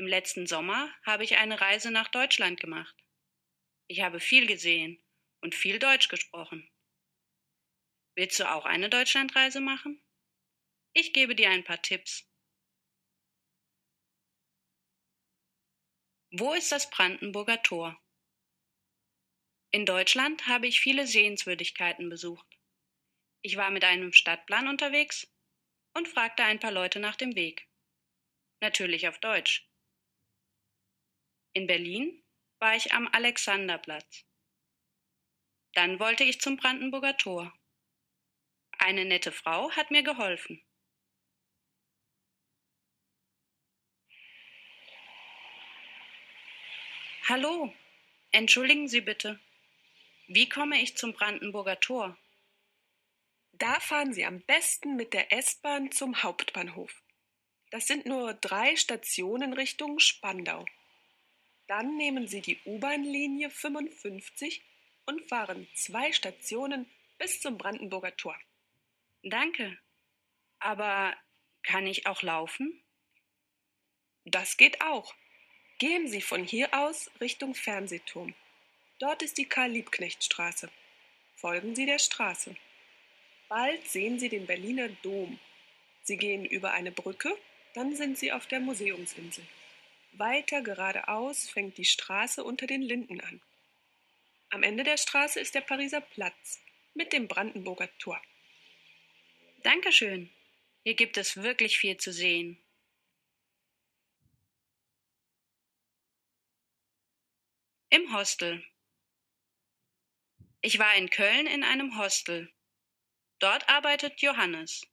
Im letzten Sommer habe ich eine Reise nach Deutschland gemacht. Ich habe viel gesehen und viel Deutsch gesprochen. Willst du auch eine Deutschlandreise machen? Ich gebe dir ein paar Tipps. Wo ist das Brandenburger Tor? In Deutschland habe ich viele Sehenswürdigkeiten besucht. Ich war mit einem Stadtplan unterwegs und fragte ein paar Leute nach dem Weg. Natürlich auf Deutsch. In Berlin war ich am Alexanderplatz. Dann wollte ich zum Brandenburger Tor. Eine nette Frau hat mir geholfen. Hallo, entschuldigen Sie bitte. Wie komme ich zum Brandenburger Tor? Da fahren Sie am besten mit der S-Bahn zum Hauptbahnhof. Das sind nur 3 Stationen Richtung Spandau. Dann nehmen Sie die U-Bahn-Linie 55 und fahren 2 Stationen bis zum Brandenburger Tor. Danke. Aber kann ich auch laufen? Das geht auch. Gehen Sie von hier aus Richtung Fernsehturm. Dort ist die Karl-Liebknecht-Straße. Folgen Sie der Straße. Bald sehen Sie den Berliner Dom. Sie gehen über eine Brücke, dann sind Sie auf der Museumsinsel. Weiter geradeaus fängt die Straße unter den Linden an. Am Ende der Straße ist der Pariser Platz mit dem Brandenburger Tor. Dankeschön. Hier gibt es wirklich viel zu sehen. Im Hostel. Ich war in Köln in einem Hostel. Dort arbeitet Johannes.